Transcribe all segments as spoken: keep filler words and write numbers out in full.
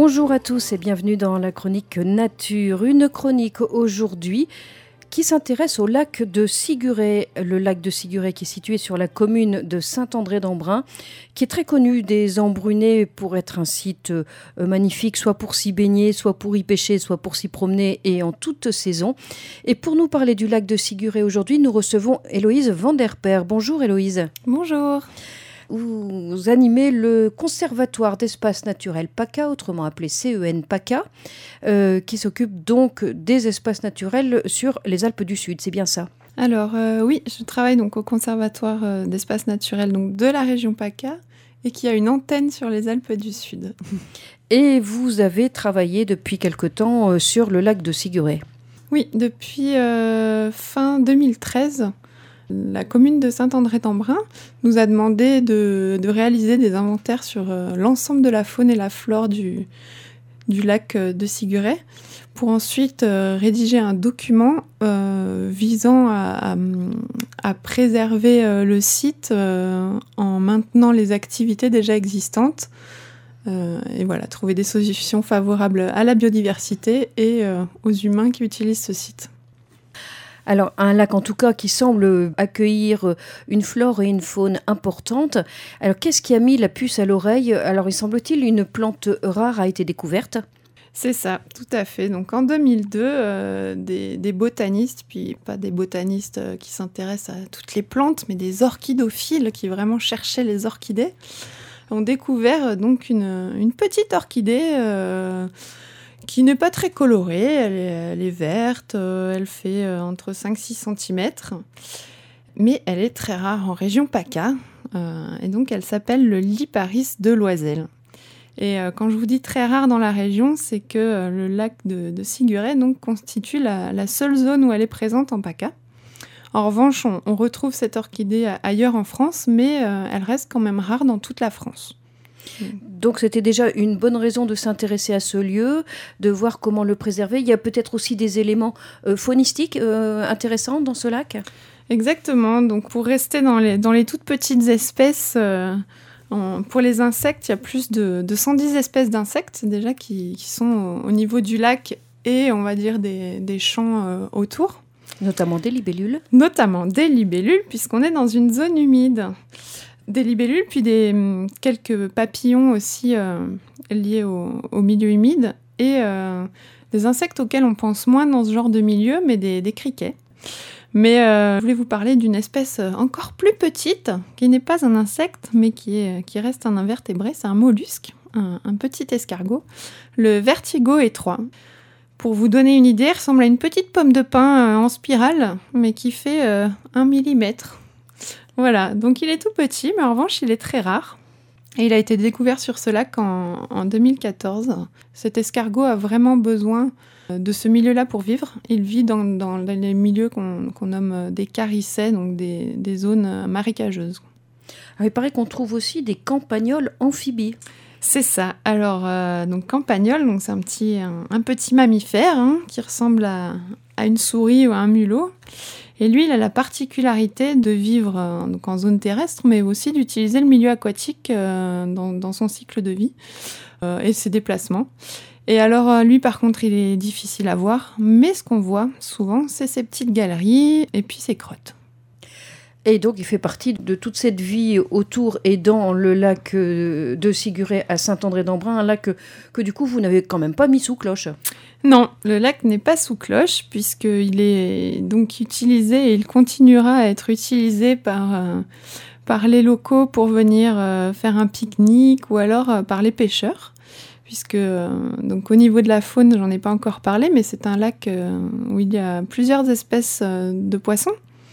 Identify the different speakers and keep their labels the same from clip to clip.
Speaker 1: Bonjour à tous et bienvenue dans la chronique Nature. Une chronique aujourd'hui qui s'intéresse au lac de Siguret. Le lac de Siguret qui est situé sur la commune de Saint-André-d'Embrun, qui est très connu des Embrunais pour être un site euh, magnifique, soit pour s'y baigner, soit pour y pêcher, soit pour s'y promener et en toute saison. Et pour nous parler du lac de Siguret aujourd'hui, nous recevons Héloïse Van der Per. Bonjour Héloïse.
Speaker 2: Bonjour.
Speaker 1: Vous animez le Conservatoire d'espaces naturels PACA, autrement appelé C E N PACA, euh, qui s'occupe donc des espaces naturels sur les Alpes du Sud. C'est bien ça ?
Speaker 2: Alors euh, oui, je travaille donc au Conservatoire euh, d'espaces naturels donc, de la région PACA et qui a une antenne sur les Alpes du Sud.
Speaker 1: Et vous avez travaillé depuis quelque temps euh, sur le lac de Siguret ?
Speaker 2: Oui, depuis euh, fin deux mille treize. La commune de Saint-André-d'Embrun nous a demandé de, de réaliser des inventaires sur euh, l'ensemble de la faune et la flore du, du lac euh, de Siguret pour ensuite euh, rédiger un document euh, visant à, à, à préserver euh, le site euh, en maintenant les activités déjà existantes euh, et voilà, trouver des solutions favorables à la biodiversité et euh, aux humains qui utilisent ce site.
Speaker 1: Alors, un lac en tout cas qui semble accueillir une flore et une faune importantes. Alors, qu'est-ce qui a mis la puce à l'oreille ? Alors, il semble-t-il, une plante rare a été découverte ?
Speaker 2: C'est ça, tout à fait. Donc, en deux mille deux, euh, des, des botanistes, puis pas des botanistes euh, qui s'intéressent à toutes les plantes, mais des orchidophiles qui vraiment cherchaient les orchidées, ont découvert euh, donc une, une petite orchidée euh, qui n'est pas très colorée, elle est, elle est verte, euh, elle fait euh, entre cinq à six centimètres, mais elle est très rare en région PACA, euh, et donc elle s'appelle le Liparis de Loisel. Et euh, quand je vous dis très rare dans la région, c'est que euh, le lac de, de Siguret donc, constitue la, la seule zone où elle est présente en PACA. En revanche, on, on retrouve cette orchidée ailleurs en France, mais euh, elle reste quand même rare dans toute la France.
Speaker 1: Donc c'était déjà une bonne raison de s'intéresser à ce lieu, de voir comment le préserver. Il y a peut-être aussi des éléments euh, faunistiques euh, intéressants dans ce lac ?
Speaker 2: Exactement. Donc pour rester dans les, dans les toutes petites espèces, euh, en, pour les insectes, il y a plus de, de cent dix espèces d'insectes déjà qui, qui sont au, au niveau du lac et on va dire des, des champs euh, autour.
Speaker 1: Notamment des libellules.
Speaker 2: Notamment des libellules puisqu'on est dans une zone humide. Des libellules, puis des, quelques papillons aussi euh, liés au, au milieu humide, et euh, des insectes auxquels on pense moins dans ce genre de milieu, mais des, des criquets. Mais euh, je voulais vous parler d'une espèce encore plus petite, qui n'est pas un insecte, mais qui, est, qui reste un invertébré, c'est un mollusque, un, un petit escargot, le vertigo étroit. Pour vous donner une idée, il ressemble à une petite pomme de pin euh, en spirale, mais qui fait euh, un millimètre. Voilà, donc il est tout petit, mais en revanche, il est très rare. Et il a été découvert sur ce lac en, en deux mille quatorze. Cet escargot a vraiment besoin de ce milieu-là pour vivre. Il vit dans, dans les milieux qu'on, qu'on nomme des carissets, donc des, des zones marécageuses.
Speaker 1: Alors, il paraît qu'on trouve aussi des campagnols amphibies.
Speaker 2: C'est ça. Alors, euh, donc campagnol, donc c'est un petit, un, un petit mammifère hein, qui ressemble à, à une souris ou à un mulot. Et lui, il a la particularité de vivre euh, donc en zone terrestre, mais aussi d'utiliser le milieu aquatique euh, dans, dans son cycle de vie euh, et ses déplacements. Et alors, euh, lui, par contre, il est difficile à voir, mais ce qu'on voit souvent, c'est ses petites galeries et puis ses crottes.
Speaker 1: Et donc, il fait partie de toute cette vie autour et dans le lac de Siguret à Saint-André-d'Embrun, un lac que, que du coup, vous n'avez quand même pas mis sous cloche.
Speaker 2: Non, le lac n'est pas sous cloche puisqu'il est donc utilisé et il continuera à être utilisé par, euh, par les locaux pour venir euh, faire un pique-nique ou alors euh, par les pêcheurs. Puisque, euh, donc, au niveau de la faune, j'en ai pas encore parlé, mais c'est un lac euh, où il y a plusieurs espèces euh, de poissons,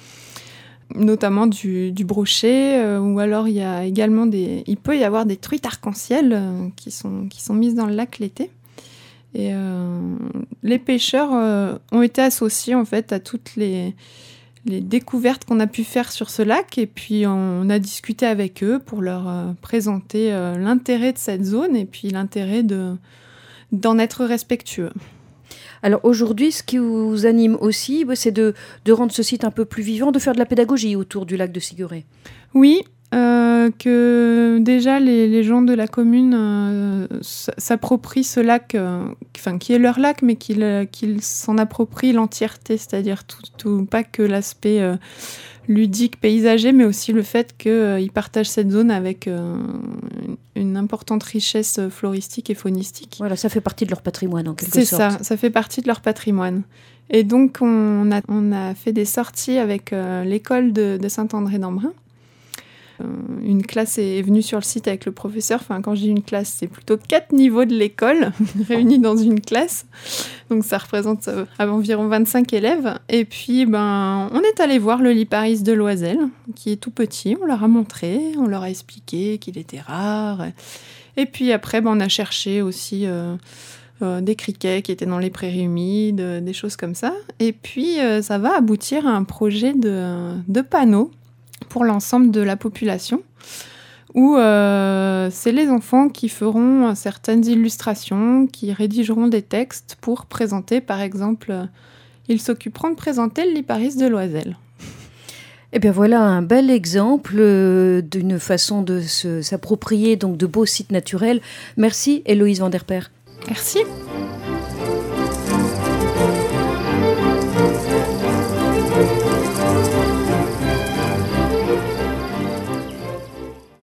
Speaker 2: notamment du, du brochet, euh, ou alors il y a également des, il peut y avoir des truites arc-en-ciel euh, qui sont, qui sont mises dans le lac l'été. Et euh, les pêcheurs euh, ont été associés en fait à toutes les, les découvertes qu'on a pu faire sur ce lac et puis on a discuté avec eux pour leur euh, présenter euh, l'intérêt de cette zone et puis l'intérêt de, d'en être respectueux.
Speaker 1: Alors aujourd'hui, ce qui vous anime aussi, c'est de, de rendre ce site un peu plus vivant, de faire de la pédagogie autour du lac de Siguret.
Speaker 2: Oui, euh, que déjà les, les gens de la commune euh, s'approprient ce lac, euh, enfin qui est leur lac, mais qu'ils, qu'ils s'en approprient l'entièreté, c'est-à-dire tout, tout, pas que l'aspect euh, ludique, paysager, mais aussi le fait qu'ils euh, partagent cette zone avec euh, une importante richesse floristique et faunistique.
Speaker 1: Voilà, ça fait partie de leur patrimoine en quelque
Speaker 2: C'est
Speaker 1: sorte.
Speaker 2: C'est ça, ça fait partie de leur patrimoine. Et donc on a, on a fait des sorties avec euh, l'école de, de Saint-André-d'Embrun. Euh, une classe est venue sur le site avec le professeur. Enfin, quand je dis une classe, c'est plutôt quatre niveaux de l'école réunis dans une classe. Donc ça représente euh, environ vingt-cinq élèves. Et puis, ben, on est allé voir le Liparis de Loisel, qui est tout petit. On leur a montré, on leur a expliqué qu'il était rare. Et puis après, ben, on a cherché aussi euh, euh, des criquets qui étaient dans les prairies humides, euh, des choses comme ça. Et puis, euh, ça va aboutir à un projet de, de panneaux pour l'ensemble de la population, où euh, c'est les enfants qui feront certaines illustrations, qui rédigeront des textes pour présenter, par exemple, euh, ils s'occuperont de présenter le Liparis de Loisel.
Speaker 1: Eh bien voilà un bel exemple euh, d'une façon de se, s'approprier donc de beaux sites naturels. Merci Héloïse Van der Peer.
Speaker 2: Merci.